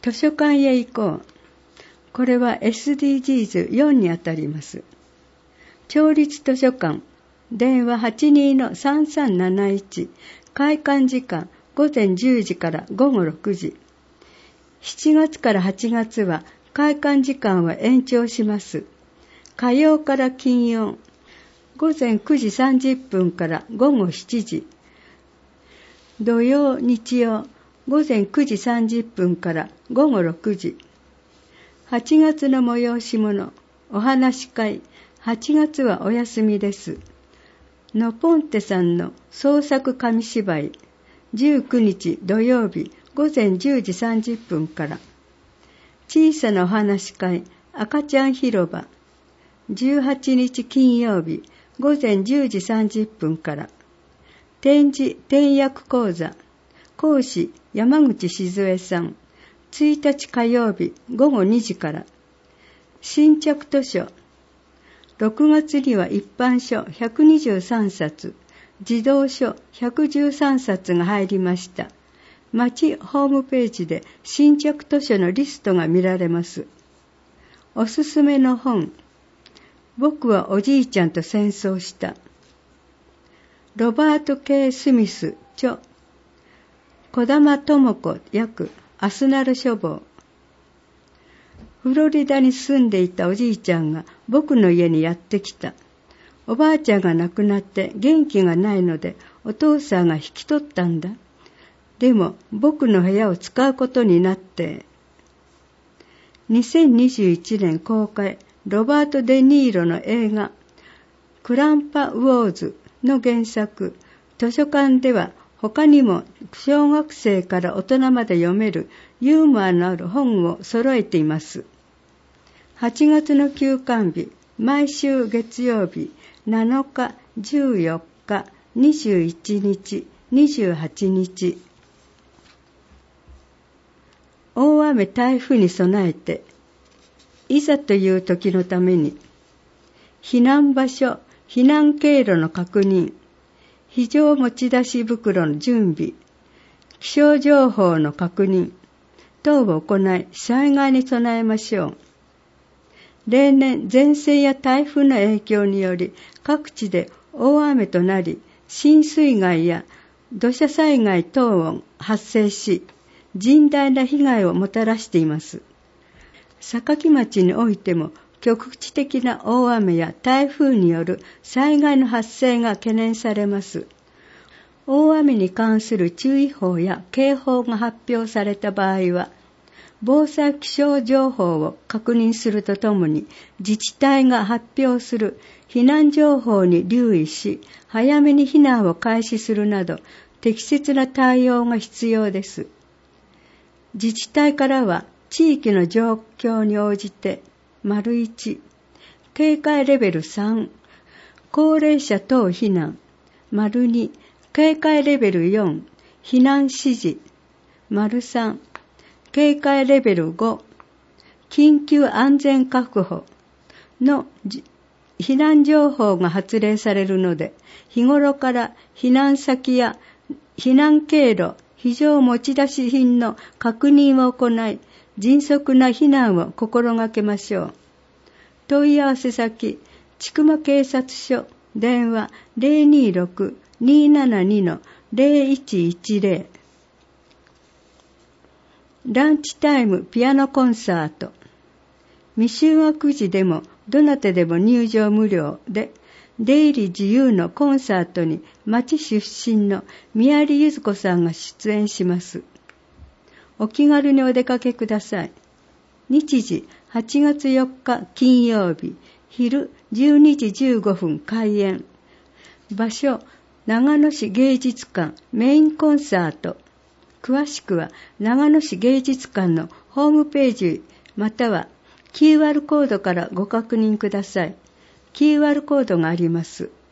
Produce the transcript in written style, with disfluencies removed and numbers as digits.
図書館へ行こう。これは SDGs4 にあたります。町立図書館、電話 82-3371、開館時間午前10時から午後6時。7月から8月は開館時間は延長します。火曜から金曜、午前9時30分から午後7時。土曜、日曜、午前9時30分から午後6時。8月の催し物、お話し会、8月はお休みです。ノポンテさんの創作紙芝居、19日土曜日午前10時30分から。小さなお話し会、赤ちゃん広場、18日金曜日午前10時30分から。展示点訳講座、講師山口静江さん、1日火曜日午後2時から。新着図書、6月には一般書123冊、児童書113冊が入りました。町ホームページで新着図書のリストが見られます。おすすめの本、僕はおじいちゃんと戦争した。ロバート・ K ・スミス著、児玉智子訳、アスナル書房。フロリダに住んでいたおじいちゃんが僕の家にやってきた。おばあちゃんが亡くなって元気がないのでお父さんが引き取ったんだ。でも僕の部屋を使うことになって。2021年公開、ロバート・デ・ニーロの映画クランパ・ウォーズの原作。図書館では他にも小学生から大人まで読めるユーモアのある本を揃えています。8月の休館日、毎週月曜日、7日、14日、21日、28日。大雨台風に備えて、いざという時のために、避難場所、避難経路の確認、非常持ち出し袋の準備、気象情報の確認等を行い、災害に備えましょう。例年、前線や台風の影響により、各地で大雨となり、浸水害や土砂災害等を発生し、甚大な被害をもたらしています。坂町においても、局地的な大雨や台風による災害の発生が懸念されます。大雨に関する注意報や警報が発表された場合は、防災気象情報を確認するとともに、自治体が発表する避難情報に留意し、早めに避難を開始するなど、適切な対応が必要です。自治体からは、地域の状況に応じて、1、警戒レベル3、高齢者等避難、2、警戒レベル4、避難指示、3、警戒レベル5、緊急安全確保の避難情報が発令されるので、日頃から避難先や避難経路、非常持ち出し品の確認を行い、迅速な避難を心がけましょう。問い合わせ先、千曲警察署、電話 026-272-0110。ランチタイムピアノコンサート。未就学児でもどなたでも入場無料で、出入り自由のコンサートに町出身の宮里ゆず子さんが出演します。お気軽にお出かけください。日時8月4日金曜日、昼12時15分開演。場所、長野市芸術館メインコンサート。詳しくは長野市芸術館のホームページまたは QR コードからご確認ください。QR コードがあります。